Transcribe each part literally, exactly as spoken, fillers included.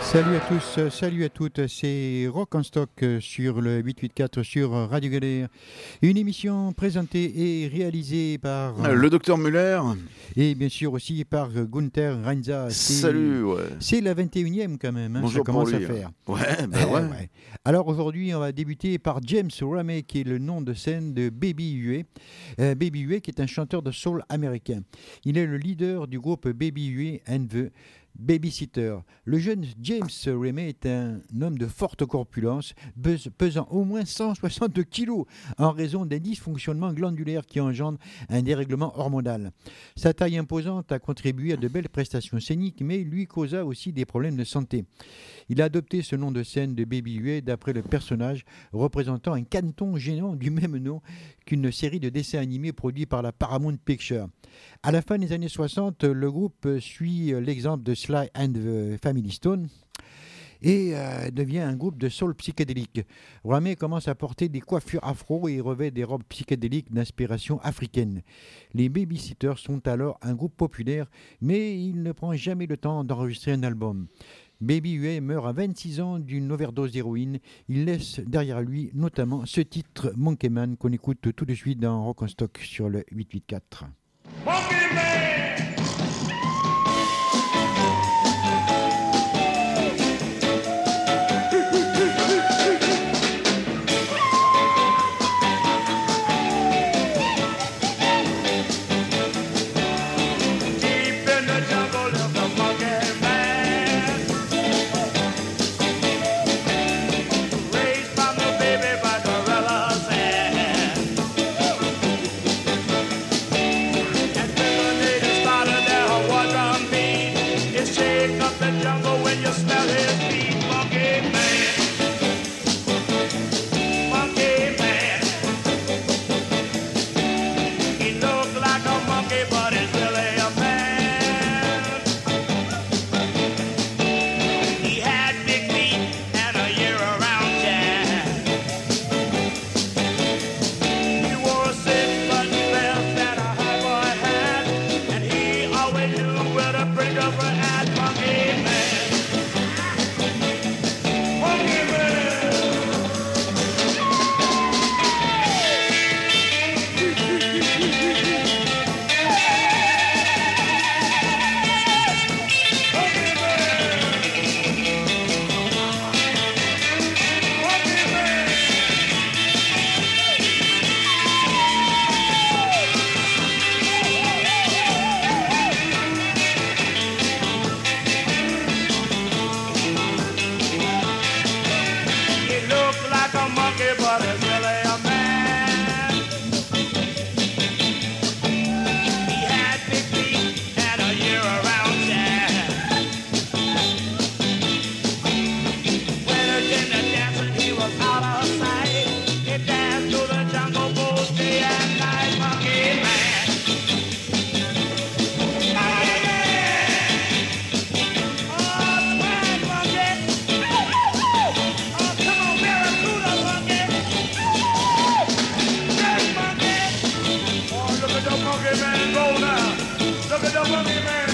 Salut à tous, euh, salut à toutes, c'est Rock en Stock euh, sur le huit huit quatre sur euh, Radio Galère. Une émission présentée et réalisée par... Euh, euh, Le docteur Muller. et bien sûr aussi par euh, Gunther Reinza. C'est, Salut, ouais. c'est la vingt et unième quand même, hein, ça Bonjour pour commence lui. à faire. Ouais, bah Eh ouais. ouais. Alors aujourd'hui, on va débuter par James Ramey, qui est le nom de scène de Baby Huey. Euh, Baby Huey, qui est un chanteur de soul américain. Il est le leader du groupe Baby Huey and the Babysitter. Le jeune James Ramey est un homme de forte corpulence, pes- pesant au moins cent soixante kilos en raison d'un dysfonctionnement glandulaire qui engendre un dérèglement hormonal. Sa taille imposante a contribué à de belles prestations scéniques, mais lui causa aussi des problèmes de santé. Il a adopté ce nom de scène de Baby Huey d'après le personnage représentant un canton géant du même nom qu'une série de dessins animés produits par la Paramount Pictures. À la fin des années soixante, le groupe suit l'exemple de Sly and the Family Stone et euh, devient un groupe de soul psychédélique. Ramey commence à porter des coiffures afro et revêt des robes psychédéliques d'inspiration africaine. Les Babysitters sont alors un groupe populaire, mais il ne prend jamais le temps d'enregistrer un album. Baby Huey meurt à vingt-six ans d'une overdose d'héroïne. Il laisse derrière lui notamment ce titre Monkey Man qu'on écoute tout de suite dans Rock en Stock sur le huit huit quatre. Monkey Man! Deep in the jungle lives the monkey man, raised from the baby by gorillas and and when the natives started their war drum beat, it shake up the jungle when you smell his feet. Monkey man, monkey man, he look like a monkey but he's really a man. He had big feet and a year-round jack. He wore a six-button vest and a high-boy hat, and he always knew where to bring up her at. Monkey man, monkey man. Monkey man, monkey man. He looked like a monkey, but he's really a man. He had big feet and a year-round jack. When he did the dancing, he was out of sight. He danced through the jungle both day and night. Monkey man, monkey man. Oh, swag monkey. Oh, come on, Barracuda monkey. Yes, monkey. Oh, look at the monkey man go now. Look at the monkey man.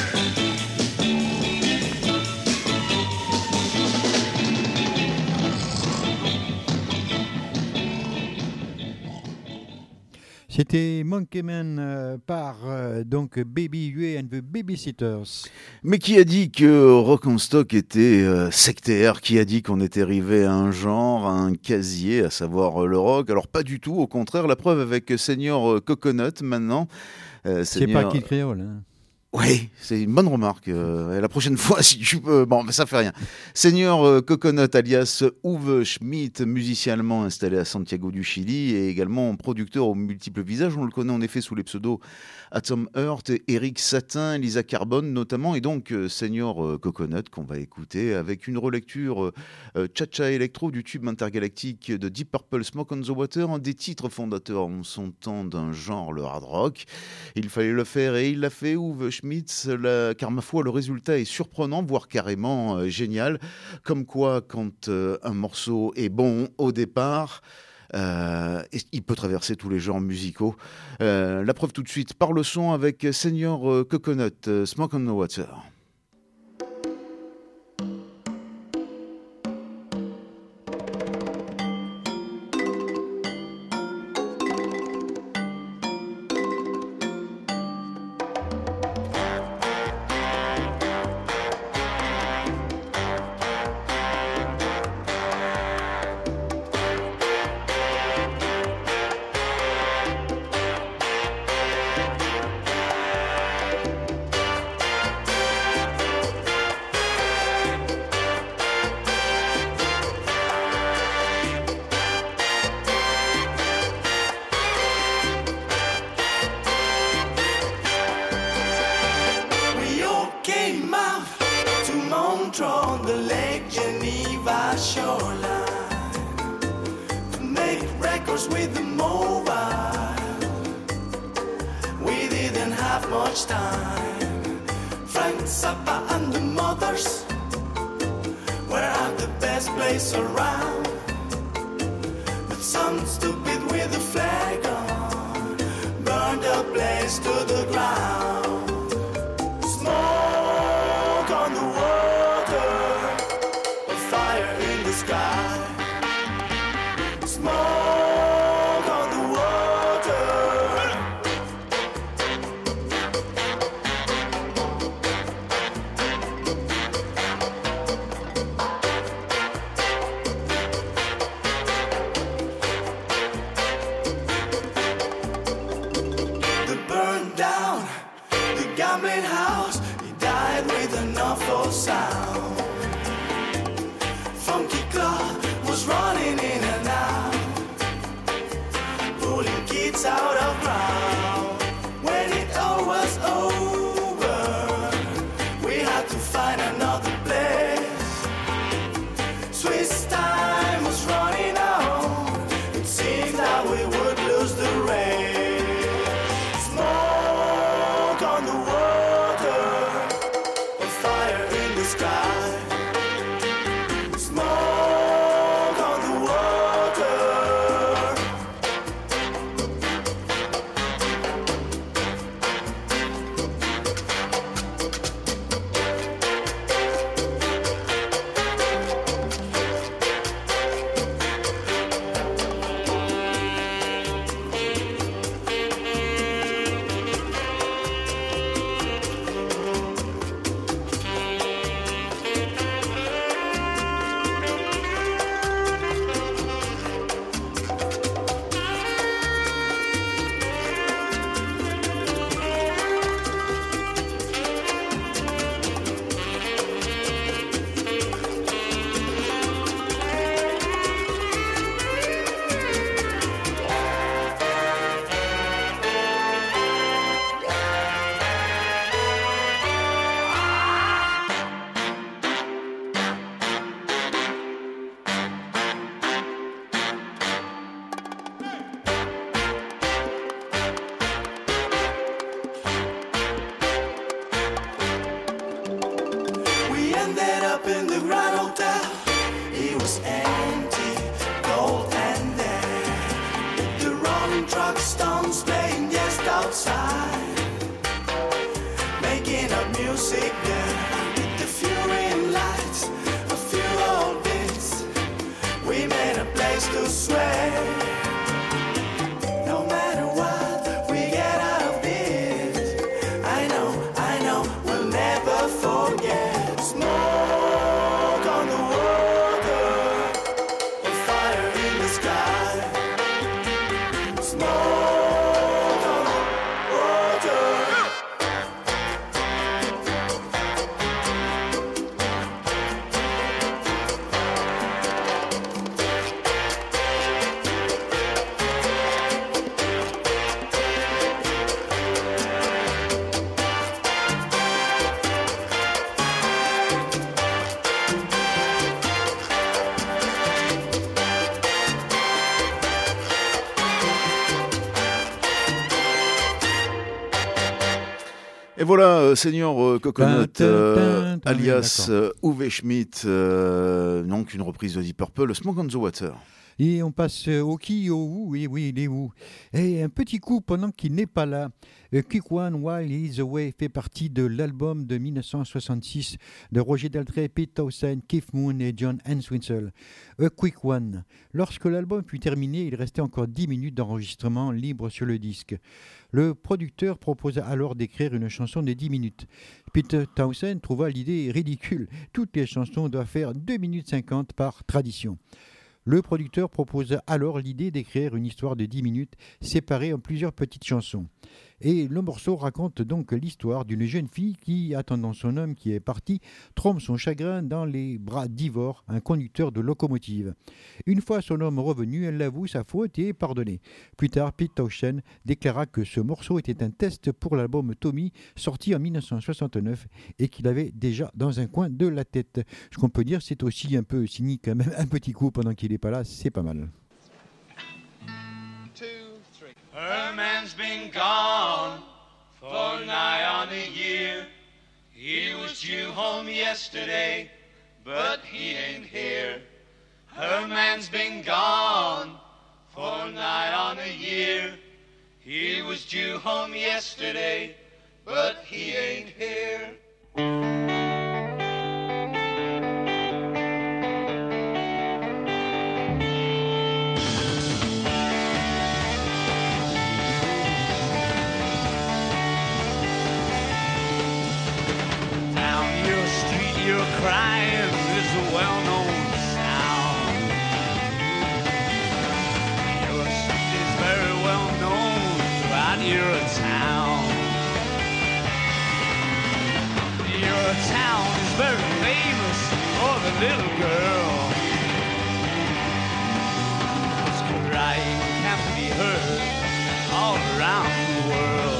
C'était Monkey Man euh, par euh, donc Baby Huey and the Babysitters. Mais qui a dit que Rock en Stock était euh, sectaire? Qui a dit qu'on était arrivé à un genre, à un casier, à savoir euh, le rock? Alors pas du tout, au contraire, la preuve avec Senior euh, Coconut maintenant. Euh, C'est Senior- pas Kid Creole. Hein. Oui, c'est une bonne remarque. Euh, la prochaine fois, si tu peux... Bon, mais ça fait rien. Senior euh, Coconut, alias Uwe Schmidt, musicien allemand installé à Santiago du Chili et également producteur aux multiples visages. On le connaît en effet sous les pseudos Atom Heart, Eric Satin, Lisa Carbone notamment. Et donc, euh, Senior euh, Coconut qu'on va écouter avec une relecture euh, euh, Cha-Cha Electro du tube intergalactique de Deep Purple, Smoke on the Water, un des titres fondateurs en son temps d'un genre, le hard rock. Il fallait le faire et il l'a fait, Uwe Schmitz, la, car ma foi, le résultat est surprenant, voire carrément euh, génial. Comme quoi, quand euh, un morceau est bon au départ, euh, il peut traverser tous les genres musicaux. Euh, la preuve tout de suite par le son avec Senior euh, Coconut, euh, Smoke on the Water. course with the mobile, we didn't have much time. Frank Zappa and the Mothers were at the best place around, but some stupid with a flag on burned the place to the ground. Smoke on the water, a fire in the sky. Smoke on the water. They burned down the gambling house. He died with an awful sound. Funky Claw was running in and out, pulling kids out of ground. When it all was over, we had to find another place. Swiss time was running out. It seemed that we would lose the race. Smoke on the water, a fire in the sky. Smoke on the water. We ended up in the Grand Hotel. It was empty, cold and dead. The rolling truck stones playing just outside, making up music there. With the fury lights, a few old bits, we made a place to sway. No matter what we get out of this, I know, I know, we'll never forget. Smoke on the water, a fire in the sky. Smoke on the water. Et voilà, euh, Seigneur euh, Coconut, Tin, tin, euh, tin, tin, alias d'accord. euh, Uwe Schmidt, euh, donc une reprise de Deep Purple, Smoke on the Water. Et on passe euh, au qui, au où, oui, oui, les où. Et un petit coup pendant qu'il n'est pas là. A Quick One While He's Away fait partie de l'album de mille neuf cent soixante-six de Roger Daltrey, Pete Townshend, Keith Moon et John Entwistle. A Quick One. Lorsque l'album fut terminé, il restait encore dix minutes d'enregistrement libre sur le disque. Le producteur proposa alors d'écrire une chanson de dix minutes. Pete Townshend trouva l'idée ridicule. Toutes les chansons doivent faire deux minutes cinquante par tradition. Le producteur proposa alors l'idée d'écrire une histoire de dix minutes séparée en plusieurs petites chansons. Et le morceau raconte donc l'histoire d'une jeune fille qui, attendant son homme qui est parti, trompe son chagrin dans les bras d'Ivor, un conducteur de locomotive. Une fois son homme revenu, elle avoue sa faute et est pardonnée. Plus tard, Pete Townshend déclara que ce morceau était un test pour l'album Tommy, sorti en mille neuf cent soixante-neuf et qu'il avait déjà dans un coin de la tête. Ce qu'on peut dire, c'est aussi un peu cynique, quand même, un petit coup pendant qu'il n'est pas là, c'est pas mal. man's been gone for nigh on a year. He was due home yesterday, but he ain't here. Her man's been gone for nigh on a year. He was due home yesterday, but he ain't here. Down your street, your crying is a well-known sound. Your street is very well known throughout your town. Your town is very famous for the little girl whose crying can be heard all around the world.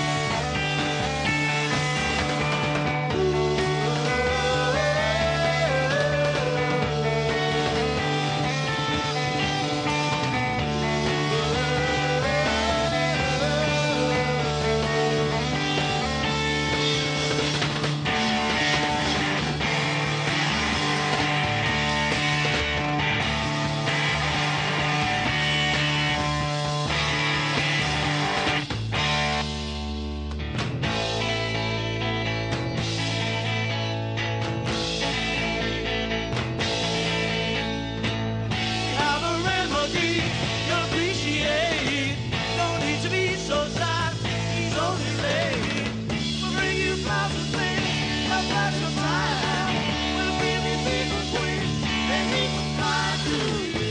Have a remedy you appreciate. Don't need to be so sad. He's only late. We'll bring you flowers and things. A flash of time. We'll give you people queens. And he can fly too.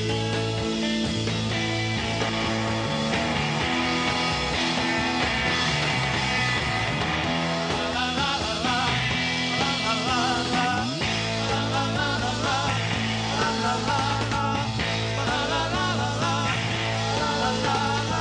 La la la la. La la la la. La la la la la. La la la la. La la la la la. La la la la.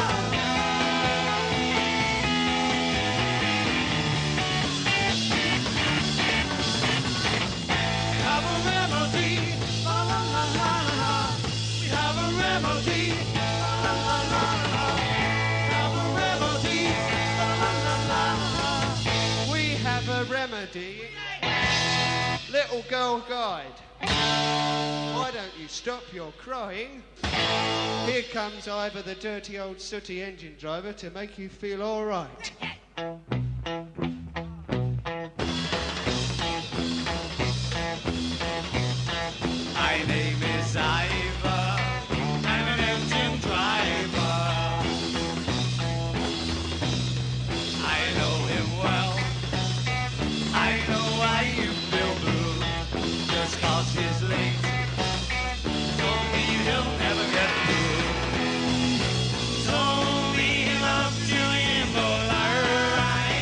Have a remedy, la la la la la. We have a remedy, la la la la la. Have a remedy, la la la la la. We have a remedy. Little girl guide. Why don't you stop your crying? Here comes Ivor, the dirty old sooty engine driver, to make you feel all right. My name is Ivor. I'm an engine driver. I know him well. I know why you feel blue. Just 'cause he's late. Don't mean he'll never get through. Don't mean he loves you in the light.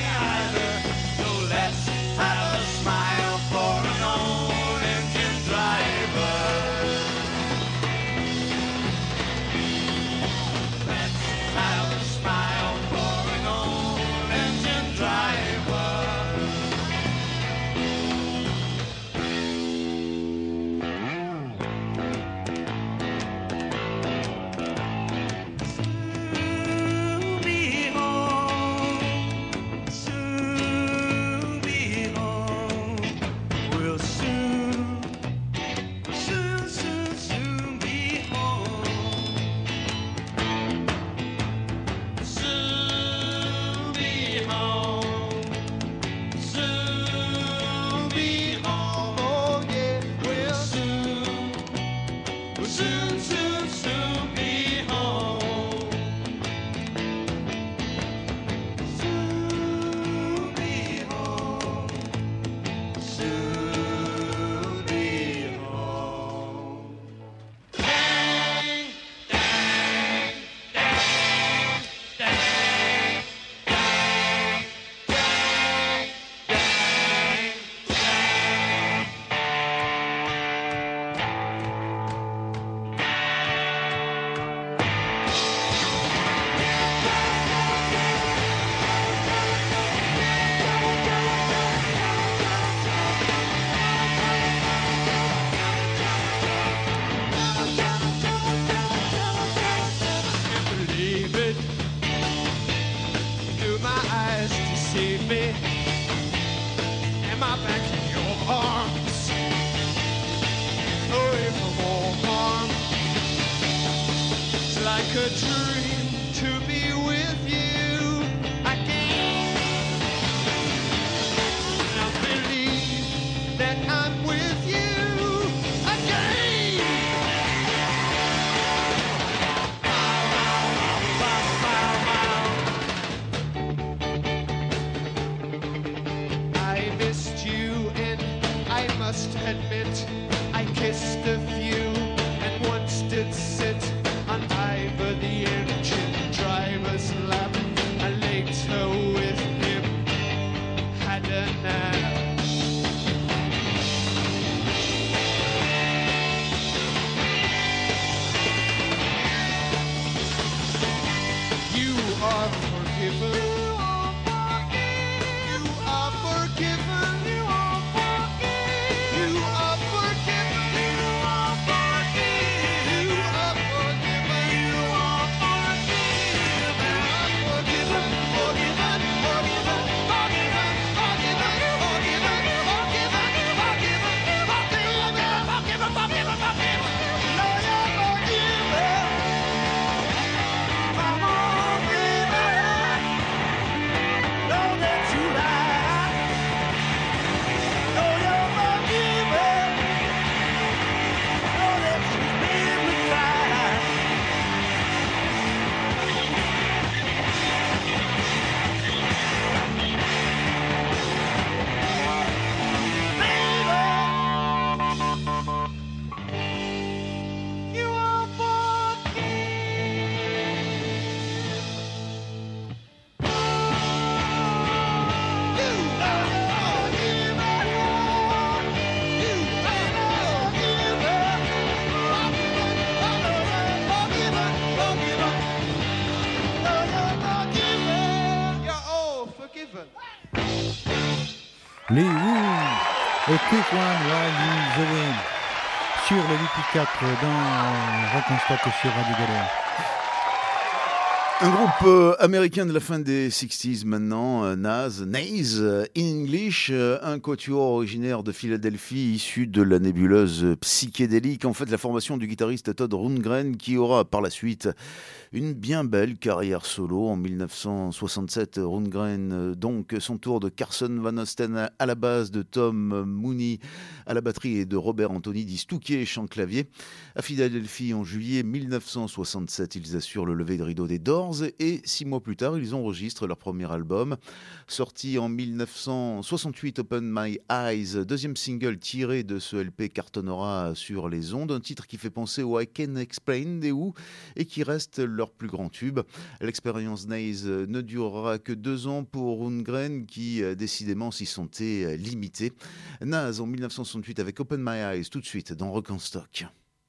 my back in your arms, away from all harm. It's like a dream to be with you again. And I believe that I'm with you again. I missed you and I must admit I kissed a few and once did sit on either the engine driver's lap. I later with him had a nap. You are forgiven. You are forgiven. You are forgiven. You are forgiven. You are forgiven. You are forgiven. You are forgiven. Forgiven. Forgiven. Forgiven. Forgiven. Forgiven. Forgiven. Forgiven. Forgiven. Forgiven. Forgiven. Forgiven. Lord, you're forgiven. I'm forgiven. Know that you lie. Know you're forgiven. Know that you made me cry. Baby, you are Les Who et Quick One While You're Away sur le huit quatre dans Rock en Stock sur Radio Galère. Un groupe euh, américain de la fin des sixties maintenant, euh, Nas, Naze, euh, in English, euh, un quatuor originaire de Philadelphie issu de la nébuleuse euh, psychédélique. En fait, la formation du guitariste Todd Rundgren qui aura par la suite une bien belle carrière solo. En mille neuf cent soixante-sept, Rundgren, euh, donc son tour de Carson Van Osten à la base, de Tom Mooney à la batterie et de Robert Anthony dit Stouquier chant clavier. À Philadelphie, en juillet mille neuf cent soixante-sept, ils assurent le lever de rideau des Doors et six mois plus tard, ils enregistrent leur premier album. Sorti en mille neuf cent soixante-huit, Open My Eyes, deuxième single tiré de ce L P, cartonnera sur les ondes. Un titre qui fait penser au I Can Explain des Who et qui reste leur plus grand tube. L'expérience Naze ne durera que deux ans pour Rundgren qui décidément s'y sentait limité. Nas en mille neuf cent soixante-huit avec Open My Eyes tout de suite dans Rock en Stock.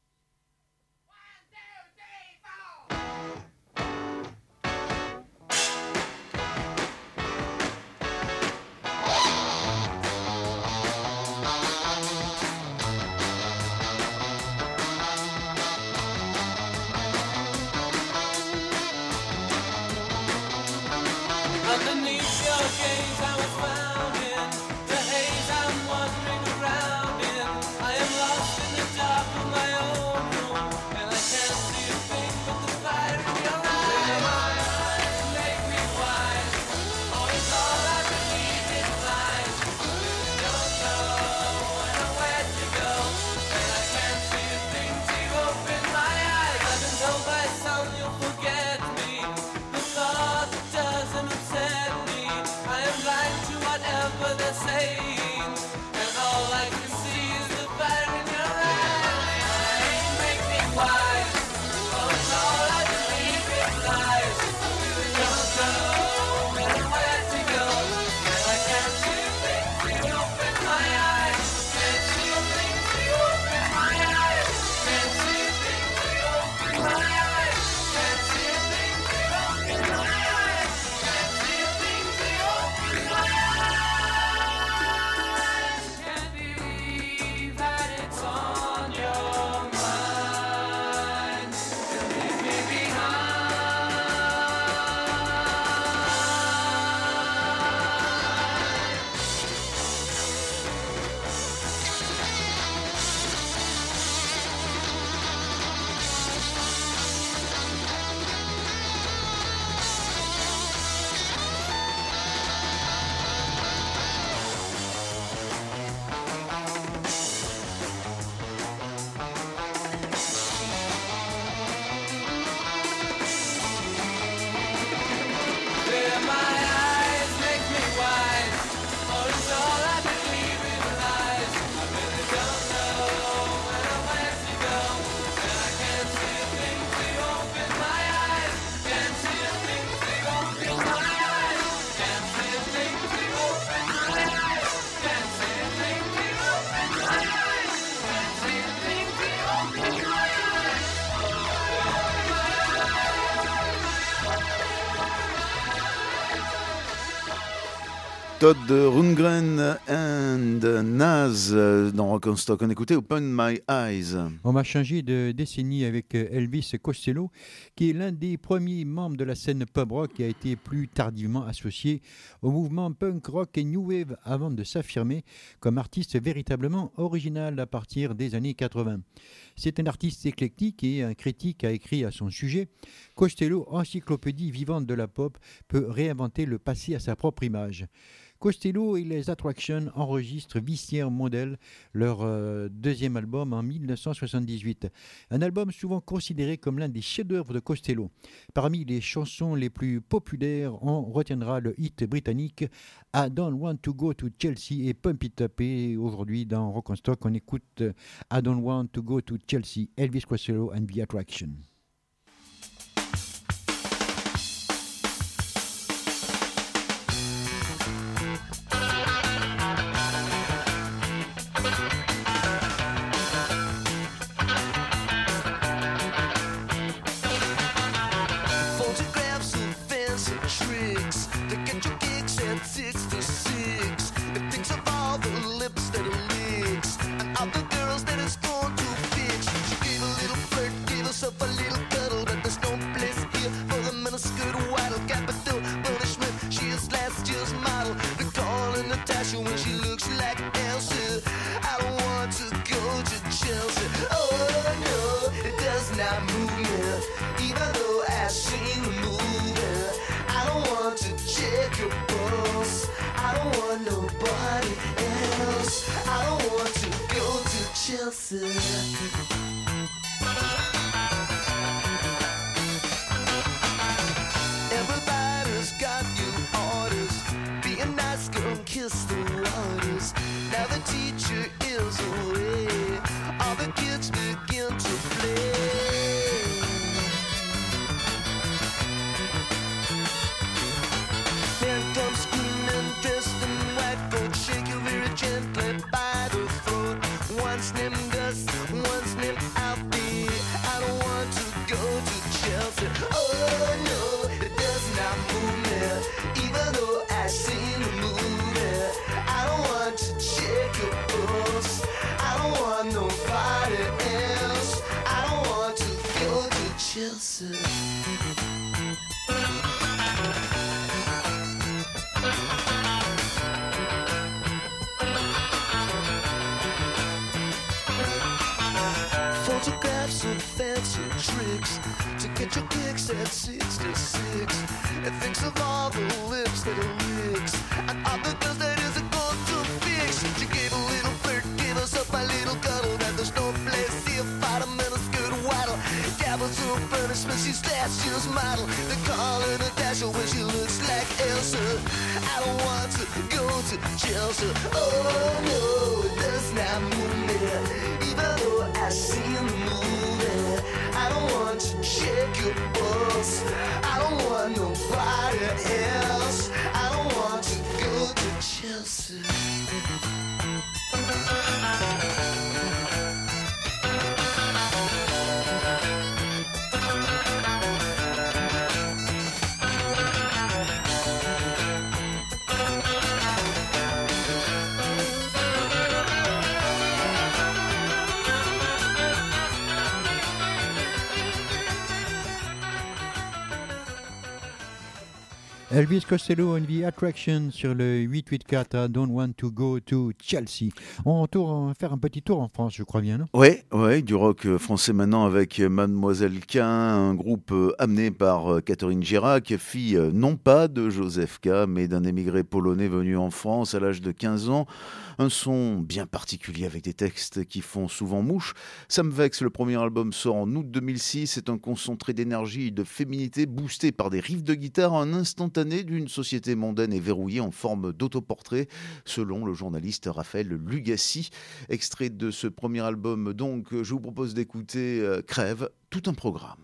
Underneath your gaze I was found in the haze I'm wandering around in. I am lost in the dark of my own room, and I can't see a thing but the fire in your eyes. Make me wise. Oh, it's all I believe in lies. Don't know when or where to go, and I can't see a thing to open my eyes. I've been told by some you'll forget me. The thought doesn't upset me. I am blind to whatever they're saying, and all I can see is the fire in your eyes. Make me wise. Oh, it's all I believe in lies. Don't know when or where to go, and I can't see a thing to open my eyes. Can't see a thing to open my eyes. Can't see a thing to open my eyes. Can't see a thing to open my eyes. Can't see a thing to open my eyes. Todd Rundgren and Nas euh, dans Rock and Stock. On écoutait Open My Eyes. On va changer de décennie avec euh, Elvis Costello, qui est l'un des premiers membres de la scène pub rock qui a été plus tardivement associé au mouvement punk rock et new wave avant de s'affirmer comme artiste véritablement original à partir des années quatre-vingts. C'est un artiste éclectique et un critique a écrit à son sujet « Costello, encyclopédie vivante de la pop, peut réinventer le passé à sa propre image ». Costello et les Attractions enregistrent Vissière Model, leur euh, deuxième album en dix-neuf cent soixante-dix-huit. Un album souvent considéré comme l'un des chefs-d'œuvre de Costello. Parmi les chansons les plus populaires, on retiendra le hit britannique I Don't Want to Go to Chelsea et Pump It Up. Et aujourd'hui, dans Rock and Stock, on écoute I Don't Want to Go to Chelsea, Elvis Costello and the Attraction. Photographs of fancy tricks to get your kicks at six to six. It thinks of all the lips that it licks and all the girls that it's going to fix. She gave a little flirt, gave herself a little cuddle, but there's no place here for the miniskirt waddle. Capital punishment, she is last year's model. They're calling Natasha when she looks like Elsa. I don't want to go to Chelsea. Oh no, it does not move me, even though I've seen the movie. I don't want to check your pulse. I don't want nobody else. I don't want to go to Chelsea. Everybody's got new orders. Be a nice girl and kiss the waters. Now the teacher is away. All the kids begin to play. Here comes screaming, dressed in white coat. Shake you very gently by the throat. One's named Gus, one's named Alfie. I don't want to go to Chelsea. Oh no, it does not move me, even though I've seen the movie. I don't want to check your pulse. I don't want nobody else. I don't want to go to Chelsea. Photographs of fancy tricks to get your kicks at six to six. It thinks of all the lips that it licks and all the girls that isn't going to fix. She gave a little flirt, gave herself a little cuddle. That there's no place here for the miniskirt waddle. Capital punishment, she's last year's model. They call her Natasha when she looks like Elsa. I don't want to go to Chelsea. Oh no, it does not move me, even though I've seen the movie. I don't want to check your pulse. I don't want nobody else. I don't want to go to Chelsea. Elvis Costello and the Attraction sur le huit huit quatre I Don't Want to Go to Chelsea. On retourne faire un petit tour en France, je crois bien, non? Ouais, ouais, du rock français maintenant avec Mademoiselle K, un groupe amené par Catherine Girac, fille non pas de Joseph K, mais d'un émigré polonais venu en France à l'âge de quinze ans. Un son bien particulier avec des textes qui font souvent mouche. Ça me vexe, le premier album sort en août deux mille six. C'est un concentré d'énergie et de féminité boosté par des riffs de guitare, un instantané d'une société mondaine et verrouillée en forme d'autoportrait, selon le journaliste Raphaël Lugassi. Extrait de ce premier album, donc, je vous propose d'écouter euh, Crève, tout un programme.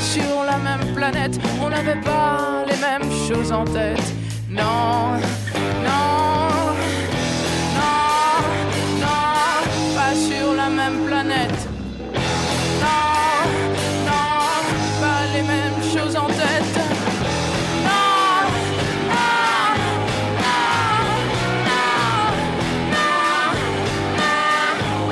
sur la même planète, on n'avait pas les mêmes choses en tête. Non, non, non, non, pas sur la même planète. Non, non, pas les mêmes choses en tête. Non, non, non, non, non, non,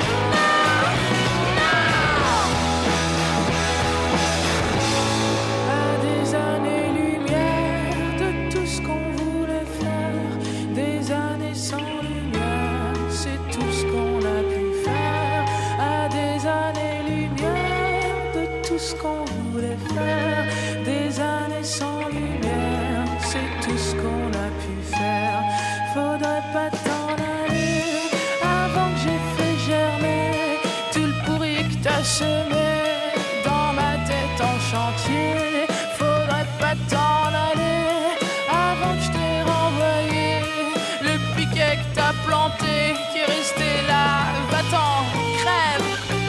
non. À des années-lumière de tout ce qu'on voulait faire, des années sans lumière, c'est tout ce qu'on a pu faire. À des années-lumière de tout ce qu'on voulait faire, des années sans lumière, c'est tout ce qu'on a pu faire. Faudrait pas t'en aller avant que j'ai fait germer tout le pourri que t'as semé dans ma tête en chantier. Faudrait pas t'en aller avant que je t'ai renvoyé le piquet que t'as planté qui est resté là. Va-t'en, crève.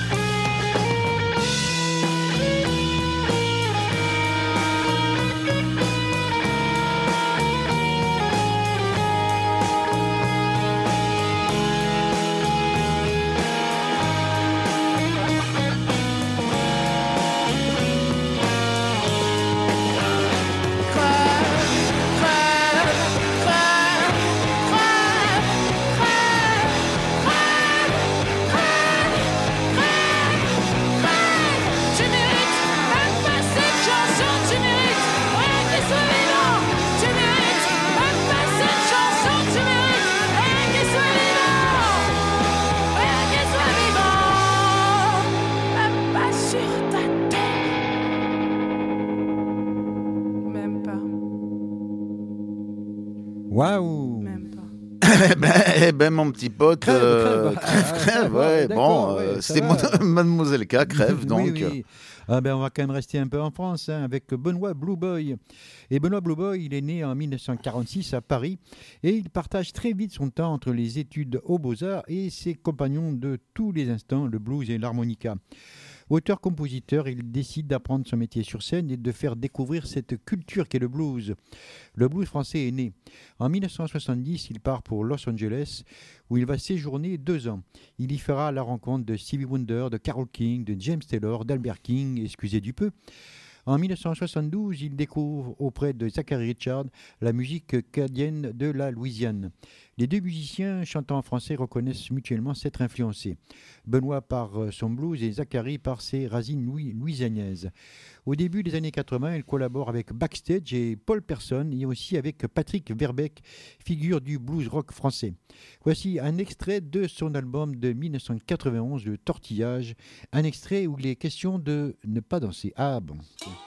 Waouh! Même pas. Eh ben, eh ben, mon petit pote, Crève, euh, crève. crève, Ah, crève, ah, ouais, d'accord, bon, ouais, euh, ça c'était va. mon- Mademoiselle K, crève, donc. Oui, oui. Ah ben, on va quand même rester un peu en France hein, avec Benoît Blue Boy. Et Benoît Blue Boy, il est né en mille neuf cent quarante-six à Paris et il partage très vite son temps entre les études aux Beaux-Arts et ses compagnons de tous les instants, le blues et l'harmonica. Auteur-compositeur, il décide d'apprendre son métier sur scène et de faire découvrir cette culture qu'est le blues. Le blues français est né. En mille neuf cent soixante-dix, il part pour Los Angeles où il va séjourner deux ans. Il y fera la rencontre de Stevie Wonder, de Carole King, de James Taylor, d'Albert King, excusez du peu. En mille neuf cent soixante-douze, il découvre auprès de Zachary Richard la musique canadienne de la Louisiane. Les deux musiciens chantant en français reconnaissent mutuellement s'être influencés. Benoît par son blues et Zachary par ses racines louis- louisianaises. Au début des années quatre-vingts, il collabore avec Backstage et Paul Person et aussi avec Patrick Verbeek, figure du blues rock français. Voici un extrait de son album de mille neuf cent quatre-vingt-onze, Le Tortillage, un extrait où il est question de ne pas danser. Ah bon.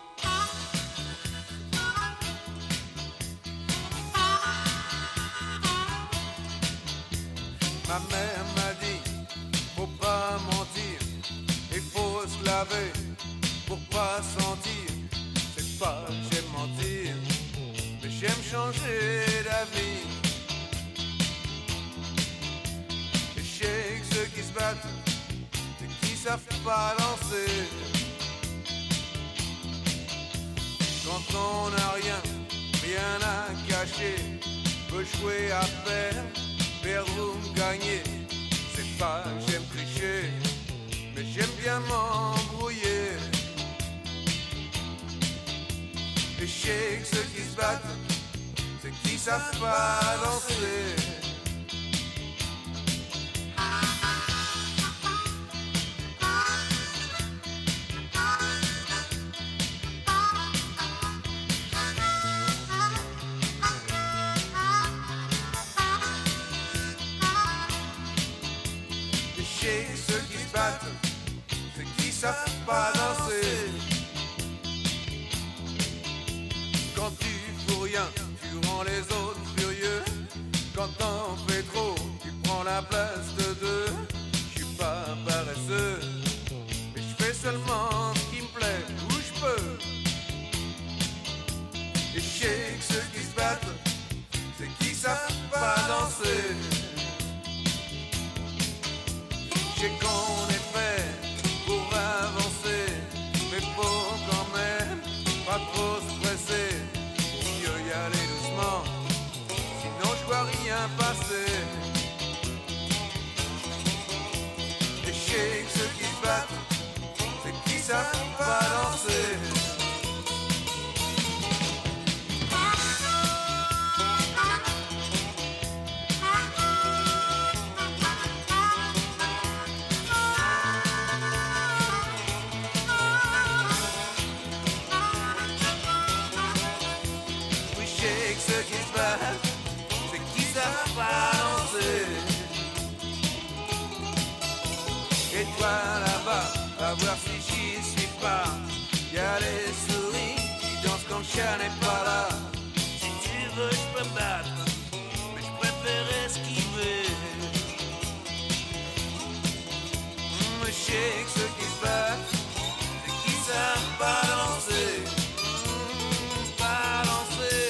Ma mère m'a dit, faut pas mentir, il faut se laver pour pas sentir. C'est pas que j'aime mentir, mais j'aime changer d'avis. Et je sais que ceux qui se battent, c'est qui savent pas danser. Quand on n'a rien, rien à cacher, peut jouer à faire. Perdre ou gagner, c'est pas que j'aime tricher, mais j'aime bien m'embrouiller. Et je sais que ceux qui se battent, c'est qui savent pas danser. Et ceux qui se battent, c'est qui savent pas danser. Quand tu fous rien, tu rends les autres furieux. Quand t'en fais trop, tu prends la place de deux. Je suis pas paresseux, mais je fais seulement ce qui me plaît, où je peux. Et je sais que ceux qui se battent, c'est qui savent pas danser. Je sais qu'on est fait pour avancer, mais faut quand même maman, sinon je vois rien passer. Les shakes, ceux qui se battent, c'est qui savent pas danser. Oui, shake, ceux qui se battent, c'est qui savent pas danser. Et toi là-bas, va voir si j'y suis pas. Y'a les souris qui dansent quand le chat n'est pas là. Si tu veux, je peux me battre, mais je préfère esquiver. Mmh, je sais que ceux qui se battent, c'est qui savent pas danser. Mmh, pas danser.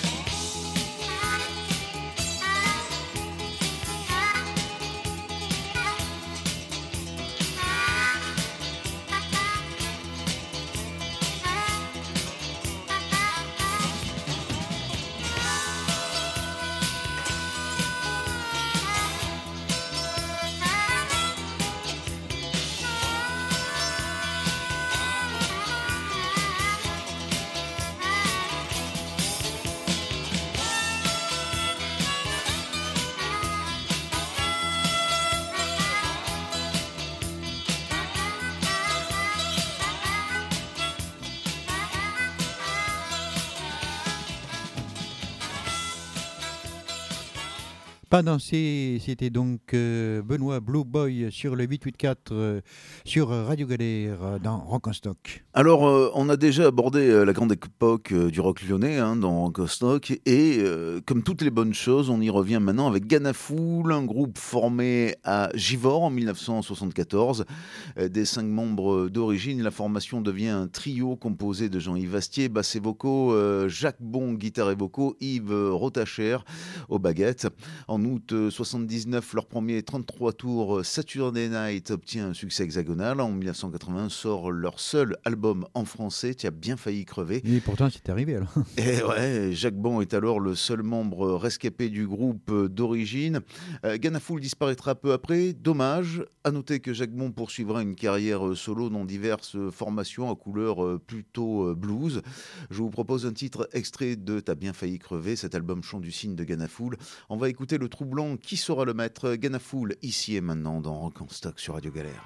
Pas danser, c'était donc euh, Benoît Blue Boy sur le huit huit quatre euh, sur Radio Galère euh, dans Rock en Stock. Alors, euh, on a déjà abordé euh, la grande époque euh, du rock lyonnais hein, dans Rock en Stock et euh, comme toutes les bonnes choses, on y revient maintenant avec Ganafool, un groupe formé à Givors en mille neuf cent soixante-quatorze. Euh, des cinq membres d'origine, la formation devient un trio composé de Jean-Yves Astier, basse et vocaux, euh, Jacques Bon, guitare et vocaux, Yves Rotacher aux baguettes. En août soixante-dix-neuf, leur premier trente-trois tours Saturday Night obtient un succès hexagonal. En mille neuf cent quatre-vingts sort leur seul album en français, Tu as bien failli crever. Et pourtant, c'est arrivé alors. Et ouais, Jacques Bon est alors le seul membre rescapé du groupe d'origine. Euh, Ganafool disparaîtra peu après. Dommage. À noter que Jacques Bon poursuivra une carrière solo dans diverses formations à couleur plutôt blues. Je vous propose un titre extrait de T'as bien failli crever, cet album chant du cygne de Ganafool. On va écouter le troublant Qui saura le mettre, Ganafool, ici et maintenant dans Rock en Stock sur Radio Galère.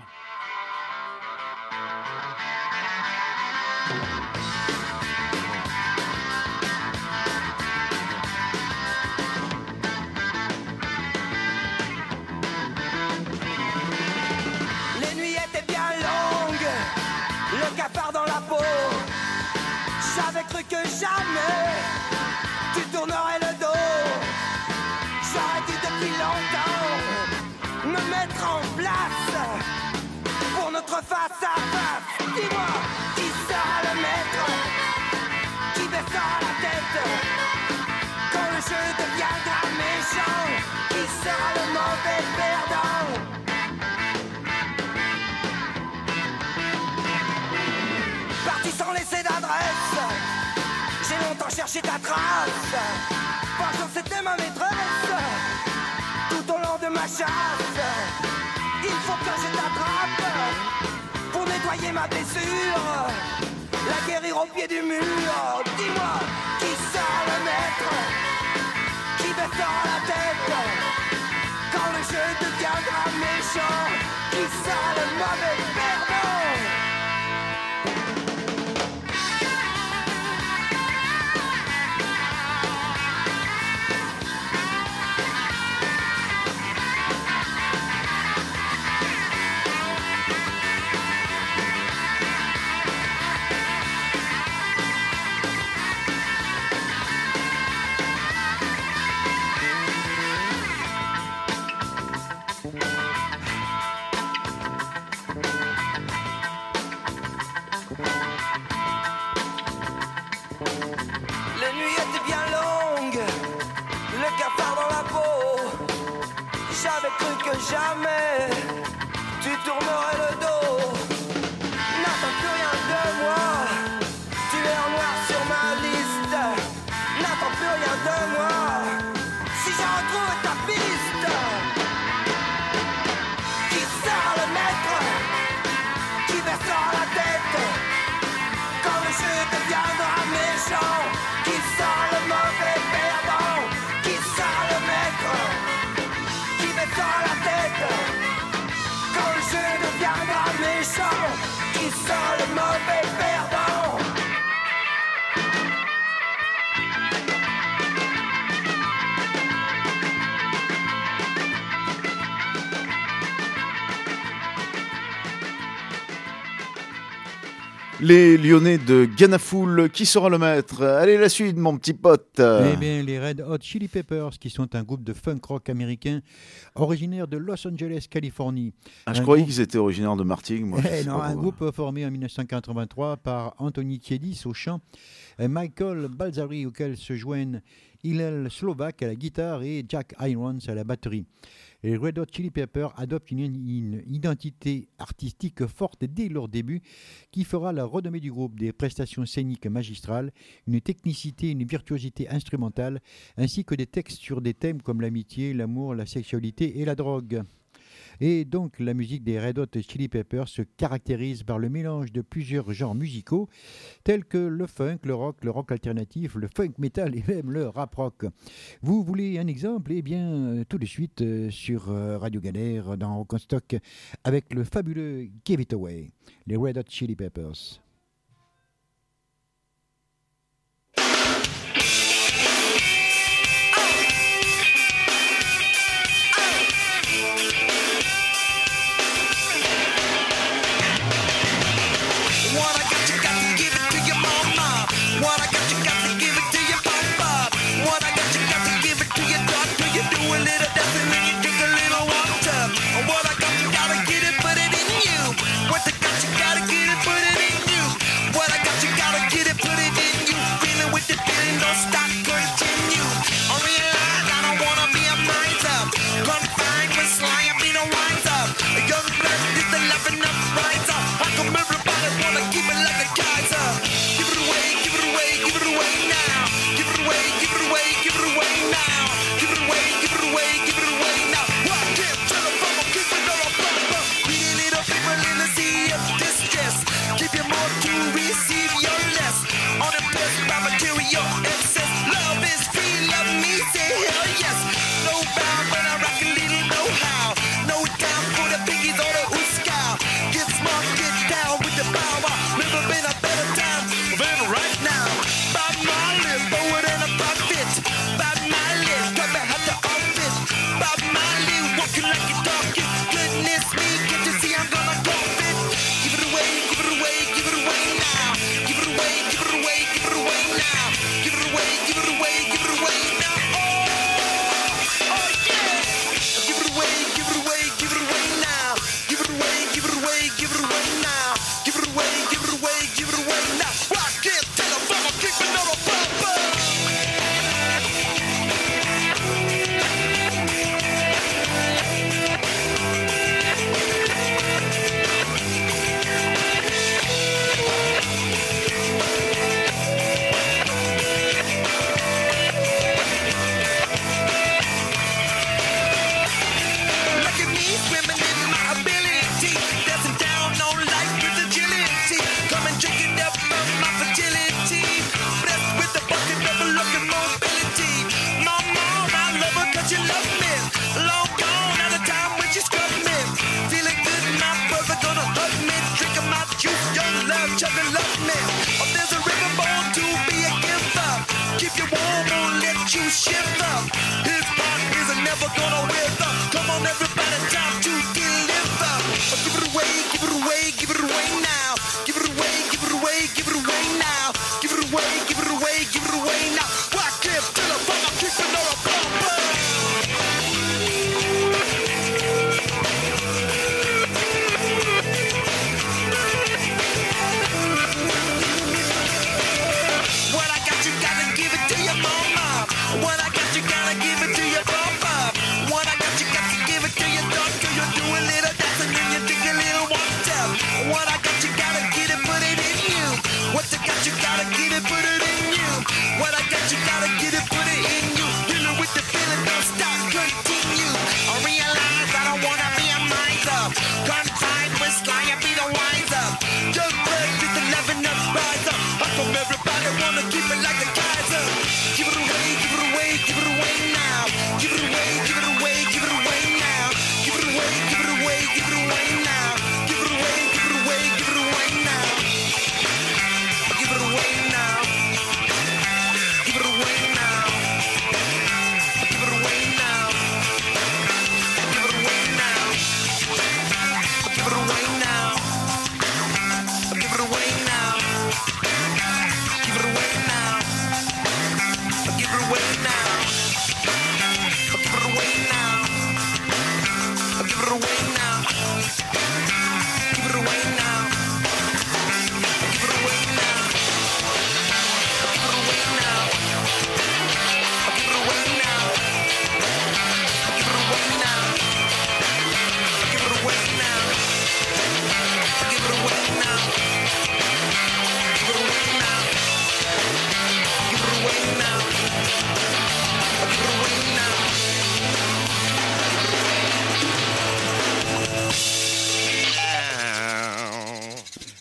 Les nuits étaient bien longues, le cafard dans la peau. J'avais cru que jamais tu tournerais le dos. J'aurais dû depuis longtemps me mettre en place pour notre face à face. Dis-moi, qui sera le maître, qui baissera la tête quand le jeu deviendra méchant? Qui sera le mauvais perdant? Parti sans laisser d'adresse, j'ai longtemps cherché ta trace. Par jour c'était ma maîtresse, tout au long de ma chasse. Il faut que je t'attrape pour nettoyer ma blessure, la guérir au pied du mur. Dis-moi, qui sera le maître, qui baissera la tête quand le jeu deviendra méchant? Qui sera le mauvais perdant? Les Lyonnais de Ganafoul, qui sera le maître? Allez, la suite, mon petit pote. Eh bien, les Red Hot Chili Peppers, qui sont un groupe de funk rock américain originaire de Los Angeles, Californie. Ah, je Un croyais groupe- qu'ils étaient originaires de Martigues. Moi, je Eh sais non, pas un pourquoi. groupe formé en mille neuf cent quatre-vingt-trois par Anthony Kiedis au chant, et Michael Balzari auquel se joignent Hillel Slovak à la guitare et Jack Irons à la batterie. Les Red Hot Chili Peppers adoptent une, une identité artistique forte dès leur début qui fera la renommée du groupe, des prestations scéniques magistrales, une technicité, une virtuosité instrumentale, ainsi que des textes sur des thèmes comme l'amitié, l'amour, la sexualité et la drogue. Et donc, la musique des Red Hot Chili Peppers se caractérise par le mélange de plusieurs genres musicaux, tels que le funk, le rock, le rock alternatif, le funk metal et même le rap rock. Vous voulez un exemple? Eh bien, euh, tout de suite euh, sur euh, Radio Galère, dans Rock en Stock, avec le fabuleux Give It Away, les Red Hot Chili Peppers. What I got, you got to give it to your mama. What I got, you got to give it to your papa. What I got, you got to give it to your doctor. You do a little dancing and you drink a little water. What I got, you gotta get it, put it in you. What I got, you gotta get it, put it in you. What I got, you gotta get it, put it in you. Feeling with the feeling, don't stop, continue. I realize I don't wanna be a miser. Confined with sly, I be no wiser. A young blood is the laughing up riser. How come everybody wanna keep it like a Kaiser? Give it away, give it away, give it away now. Give it away, give it away, give it away now. Give it away, give it away, give it away now. Why can't tell them I'm a keep it on a bumper? Pretty little people in the sea of distress. Give you more to receive your less. Unimpressed by material excess. Love is free, love me, say hell yes. No bound, but I rock a little know how. No time for the piggies or the ooskow. Get smart, get down with the power. Never been a better time than right now. Bob Marley, forward and a profit. Bob Marley, come and have the office. Bob Marley, walking like a talking. Goodness me, can't you see I'm gonna cough it? Give it away, give it away, give it away now. Give it away, give it away, give it away now. Give it away, give it away, give it away now. Oh, oh yeah. Give it away, give it away, give it away now. Give it away, give it away, give it away now. Give it away, give it away, give it away now. I can't tell if I'm a keep it on a bumper. Look at me swimming in my ability, dancing down on life with agility. Come and drink it up from my fragility. Blessed with the bucket of a look and mobility. My mom, I love her 'cause she loves me. Long gone out of time when she scrubbed me. Feeling good, my brother gonna hug me. Drinking my juice, young love, chugging love me. Oh, there's a river born to be a giver. Keep you warm, won't let you shiver. His part is never gonna wither. Come on, everybody, time to deliver. Oh, give it away, give it away, give it away now. Give it away, give it away, give it away now. Give it away, give it away, give it away now. Why can't tell if I'm a keeping on a bumper? What I got, you gotta give it to your mama. What I got, you gotta give it to your papa. What I got, you got to give it to your doctor. You do a little dancing and you drink a little water. What I got, you gotta get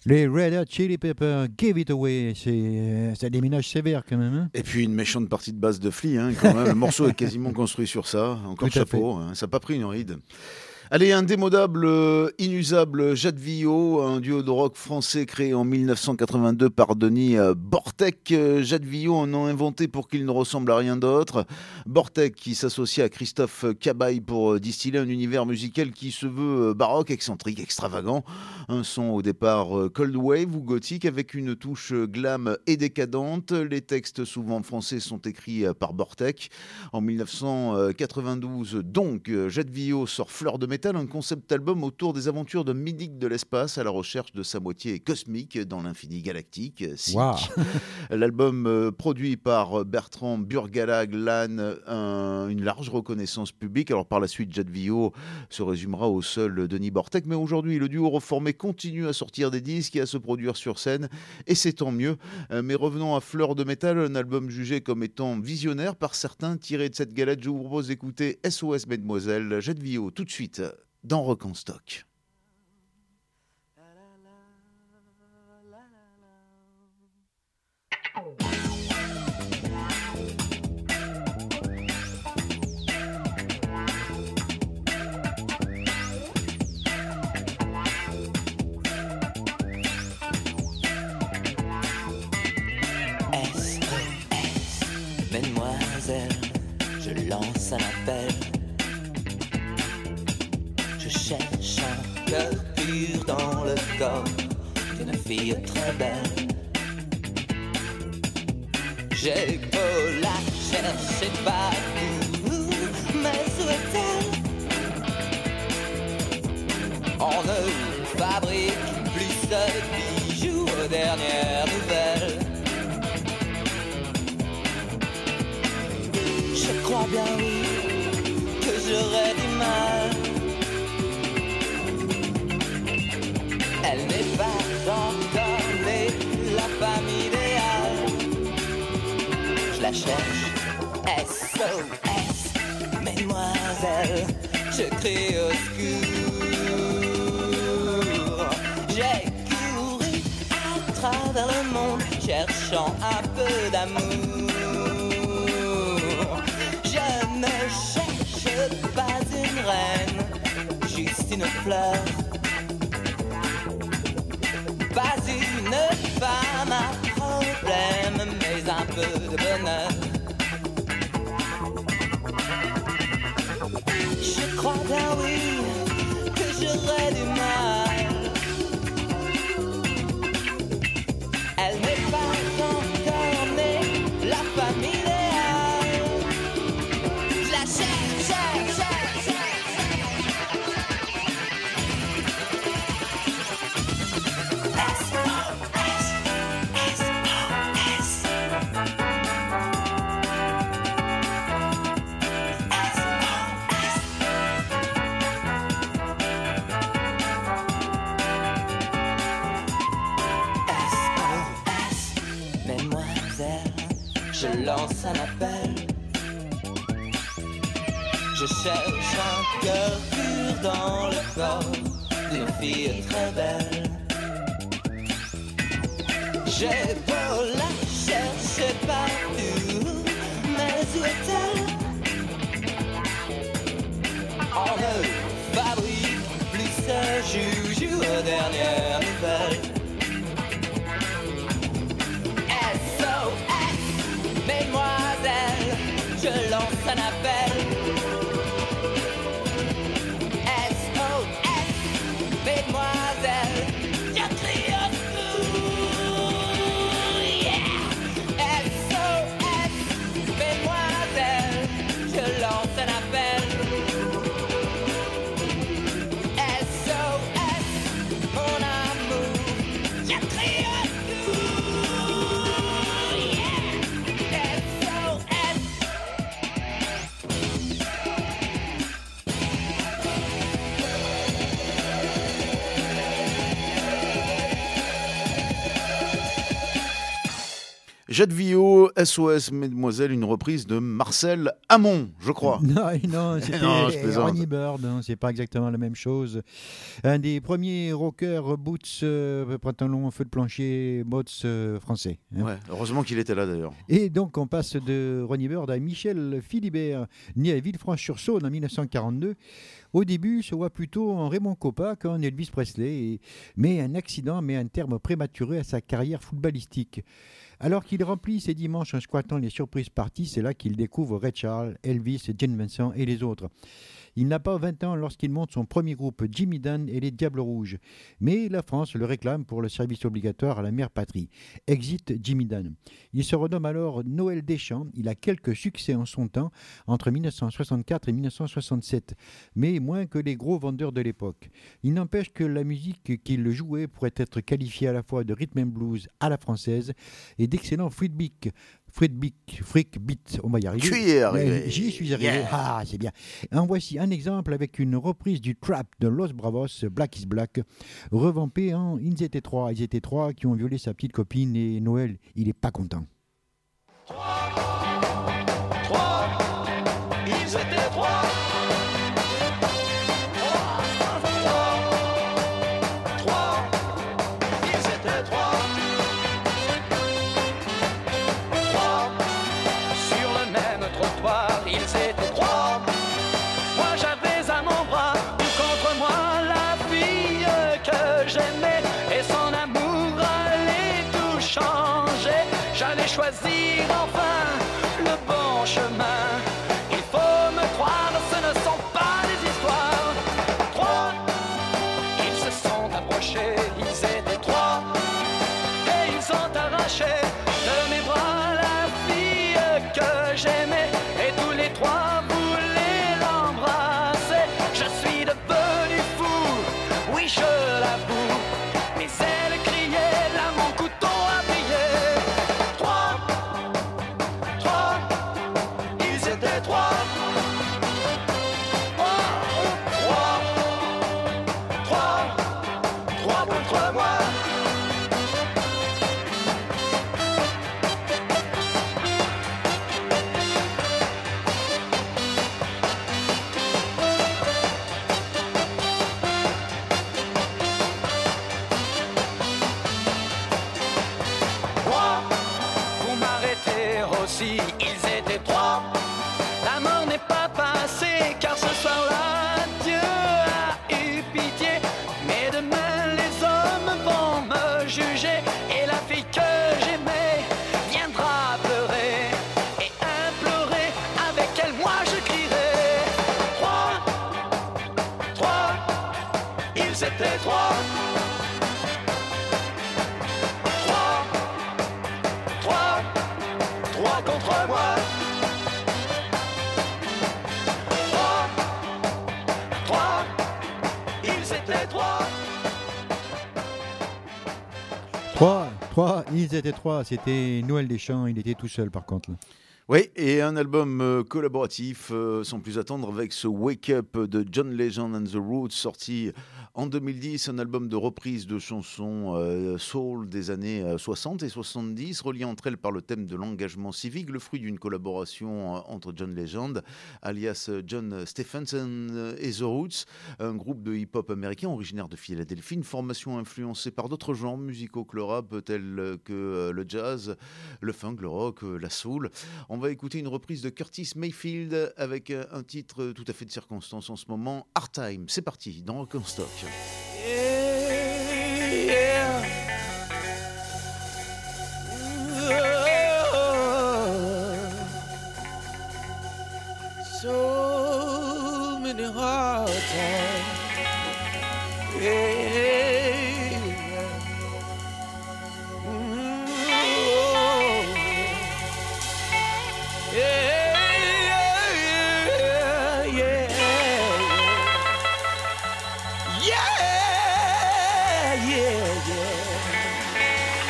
Les Red Hot Chili Peppers, Give It Away, c'est, euh, ça déménage sévère quand même. Hein. Et puis une méchante partie de basse de Flea, hein, quand même. Le morceau est quasiment construit sur ça. Encore Tout à chapeau, hein, ça n'a pas pris une ride. Allez, indémodable, euh, inusable, Jadvio, un duo de rock français créé en mille neuf cent quatre-vingt-deux par Denis euh, Bortek. Euh, Jadvio en ont inventé pour qu'il ne ressemble à rien d'autre. Bortek qui s'associe à Christophe Cabaye pour euh, distiller un univers musical qui se veut euh, baroque, excentrique, extravagant. Un son au départ euh, cold wave ou gothique avec une touche euh, glam et décadente. Les textes souvent français sont écrits euh, par Bortek. En mille neuf cent quatre-vingt-douze, donc, euh, Jadvio sort Fleur de métal, un concept album autour des aventures de Midic de l'espace à la recherche de sa moitié cosmique dans l'infini galactique. Sick. Wow. L'album euh, produit par Bertrand Burgalag Lannes, un- une large reconnaissance publique. Alors par la suite, Jadvio se résumera au seul Denis Bortek, mais aujourd'hui le duo reformé continue à sortir des disques et à se produire sur scène, et c'est tant mieux. Euh, mais revenons à Fleur de métal, un album jugé comme étant visionnaire par certains. Tiré de cette galette, je vous propose d'écouter S O S Mesdemoiselles, Jadvio tout de suite dans Rock en Stock. S O S, mesdemoiselles, je lance un appel. Je cherche un cœur pur dans le corps d'une fille très belle. J'ai beau la chercher partout, mais où est-elle? On ne fabrique plus de bijoux aux dernières nouvelles. Je crois bien oui que j'aurais du mal. Elle n'est pas encore née, la femme idéale. Je la cherche, S O S, mesdemoiselles, je crie au secours. J'ai couru à travers le monde, cherchant un peu d'amour. Je ne cherche pas une reine, juste une fleur. Pas une femme à problème, mais un peu de bonheur. Je crois bien oui que j'aurais du mal. Elle n'est pas encore née, la femme idéale. Je la cherche, cherche, cherche, cherche. Je lance un appel. Je cherche un cœur pur dans le corps d'une fille très belle. J'ai beau la chercher partout, mais où est-elle? On ne fabrique plus ce joujou aux dernières nouvelles. S O S, mesdemoiselles, je lance un appel. S O S, mesdemoiselles, je crie au secours. Yeah. S O S, mesdemoiselles, je lance un appel. S O S, mon amour, je crie au secours. Yeah. S O S. Jade Villot, S O S Mesdemoiselles, une reprise de Marcel Amont, je crois. Non, non, Non, je c'était plaisante. Ronnie Bird, hein, c'est pas exactement la même chose. Un des premiers rockers boots, euh, pantalon, feu de plancher, bots euh, français. hein. Ouais, heureusement qu'il était là d'ailleurs. Et donc, on passe de Ronnie Bird à Michel Philibert, né à Villefranche-sur-Saône en mille neuf cent quarante-deux. Au début, se voit plutôt en Raymond Coppa qu'en Elvis Presley, et- mais un accident met un terme prématuré à sa carrière footballistique. Alors qu'il remplit ses dimanches en squattant les surprises parties, c'est là qu'il découvre Ray Charles, Elvis, Jane Vincent et les autres. Il n'a pas vingt ans lorsqu'il monte son premier groupe, Jimmy Dan et les Diables Rouges. Mais la France le réclame pour le service obligatoire à la mère patrie. Exit Jimmy Dan. Il se renomme alors Noël Deschamps. Il a quelques succès en son temps, entre mille neuf cent soixante-quatre et mille neuf cent soixante-sept, mais moins que les gros vendeurs de l'époque. Il n'empêche que la musique qu'il jouait pourrait être qualifiée à la fois de rhythm and blues à la française et d'excellent freakbeat. Freakbeat, freakbeat, on va y arriver. Tu y es arrivé. Ouais, J'y suis arrivé. Yeah. Ah, c'est bien. En voici un exemple avec une reprise du trap de Los Bravos, Black is Black, revampé en Ils étaient trois. Ils étaient trois qui ont violé sa petite copine et Noël, il est pas content. Trois, ils étaient trois. Trois, trois, trois, ils étaient trois. Trois, sur le même trottoir, ils étaient trois. Moi j'avais à mon bras, ou contre moi la fille que j'aimais, et son amour allait tout changer. J'allais choisir enfin le bon chemin. Il faut me croire, ce ne sont pas des histoires. Trois, ils se sont approchés, ils étaient trois, et ils ont arraché de mes bras la fille que j'aimais, et tous les trois voulaient l'embrasser. Je suis devenu fou, oui je l'avoue, mais elle criait, là mon couteau a brillé. Trois, trois, ils étaient trois. Trois, trois, trois contre moi. Trois, vous m'arrêtez aussi, ils étaient trois. La mort n'est pas passée, car ce soir-là, Dieu a eu pitié. Mais demain, les hommes vont me juger, et la fille que j'aimais viendra pleurer et implorer. Avec elle, moi, je crierai. Trois, trois, ils étaient trois. Trois, trois, trois contre moi. Trois, trois, ils étaient trois. Trois, trois, ils étaient trois. C'était Noël Deschamps, il était tout seul par contre. là. Oui, et un album euh, collaboratif, euh, sans plus attendre, avec ce Wake Up de John Legend and the Roots, sorti en deux mille dix, un album de reprise de chansons euh, soul des années euh, soixante et soixante-dix, reliées entre elles par le thème de l'engagement civique, le fruit d'une collaboration euh, entre John Legend, alias euh, John Stephenson euh, et The Roots, un groupe de hip-hop américain originaire de Philadelphie, une formation influencée par d'autres genres musicaux que le rap, tels que euh, le jazz, le funk, le rock, euh, la soul. On va écouter une reprise de Curtis Mayfield avec euh, un titre tout à fait de circonstance en ce moment, Hard Time. C'est parti dans Rock and Stock. Yeah. So many hard times. Yeah. Mm, oh. Yeah, yeah, yeah. Yeah, yeah, yeah.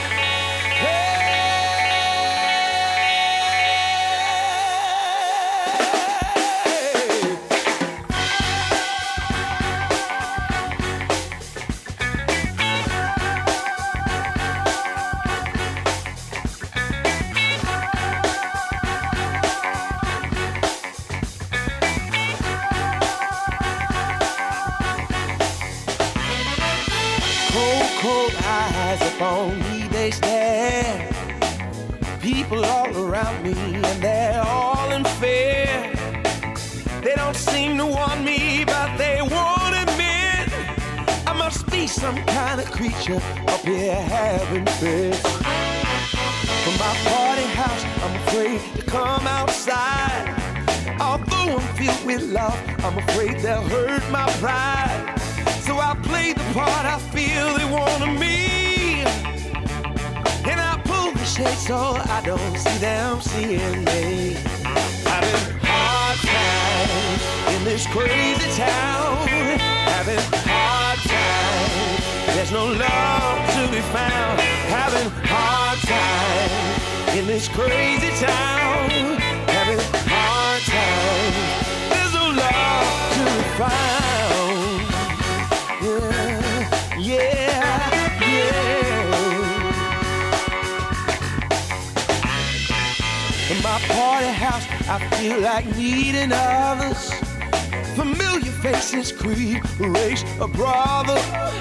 Hey. eyes upon me, they stare. People all around me, and they're all in fear. They don't seem to want me, but they won't admit I must be some kind of creature up here having fits. From my party house, I'm afraid to come outside. Although I'm filled with love, I'm afraid they'll hurt my pride. So I play the part I feel they want of me, and I pull the shade so I don't see them seeing me. Having hard times in this crazy town, having hard times, there's no love to be found. Having hard times in this crazy town, having hard times, there's no love to be found. Yeah, yeah, yeah. In my party house, I feel like needing others. Familiar faces creep, race a brother.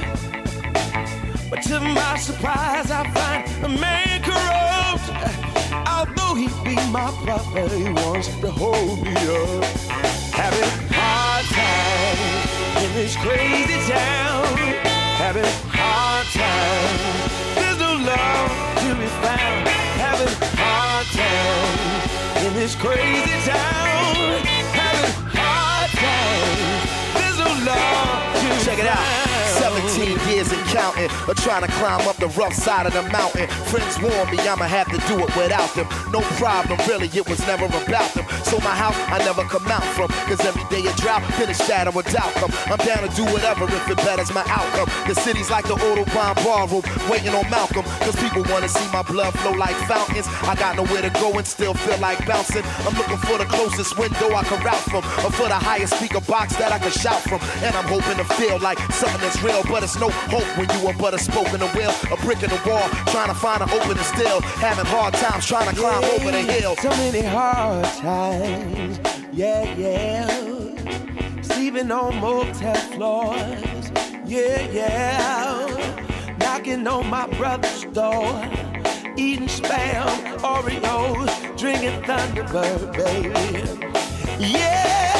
But to my surprise, I find a man corrupt. Although he be my brother, he wants to hold me up. Having hard times in this crazy town, having hard times, there's no love to be found. Having hard times in this crazy town, having hard times, there's no love to be Check it out. found. seventeen years and counting, or trying to climb up the rough side of the mountain. Friends warn me I'ma have to do it without them. No problem, really, it was never about them. So my house, I never come out from, cause every day a drought, then a shadow of doubt come. I'm down to do whatever if it betters my outcome. The city's like the Autobahn ballroom, waiting on Malcolm, cause people wanna see my blood flow like fountains. I got nowhere to go and still feel like bouncing. I'm looking for the closest window I can route from, or for the highest speaker box that I can shout from. And I'm hoping to feel like something that's real, but it's no hope when you are but a spoke in the wheel, a brick in the wall, trying to find an opening still, having hard times trying to climb over the hill. So many hard times, yeah, yeah. Sleeping on motel floors, yeah, yeah. Knocking on my brother's door, eating spam, Oreos, drinking Thunderbird, baby. Yeah,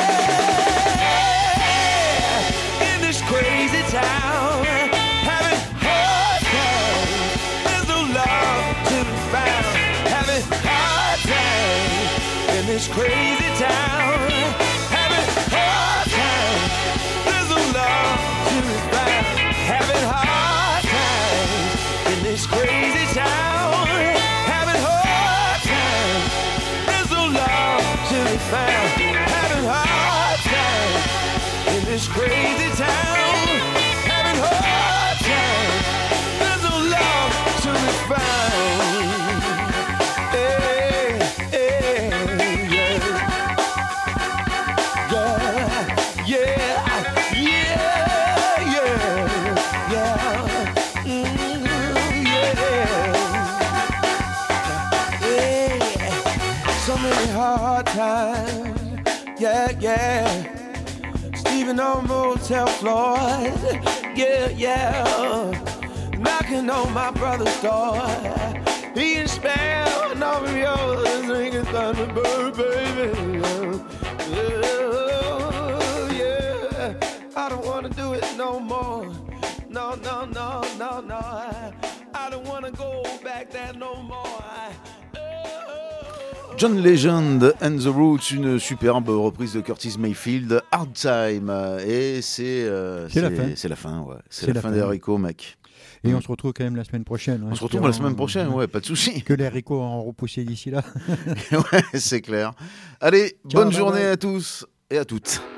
in this crazy town, having hard times, there's no love to be found. Having hard times in this crazy town, having hard times, there's no love to be found. Having hard times in this crazy town, having hard times, there's no love to be found. Having hard times in this crazy town, having hard times, there's no love to be found. Hey, hey, yeah. Yeah, yeah, yeah, yeah, yeah. Mm, yeah. Yeah. So many hard times, yeah, yeah. Sleeping on motel floors, yeah, yeah. Knocking on my brother's door, eating spam, and all of yours, drinking Thunderbird, baby. Yeah, yeah. I don't wanna do it no more. No, no, no, no, no. I, I don't wanna go back there no more. I, John Legend and the Roots, une superbe reprise de Curtis Mayfield, Hard Time, et c'est euh, C'est la fin. C'est la fin, ouais. C'est C'est la, la fin fin. des haricots, mec. Et on se retrouve quand même la semaine prochaine. hein, On se retrouve espérons, la semaine prochaine, ouais, pas de souci. Que les haricots ont repoussé d'ici là. Ouais, c'est clair. Allez, Ciao, bonne bye journée bye. à tous et à toutes.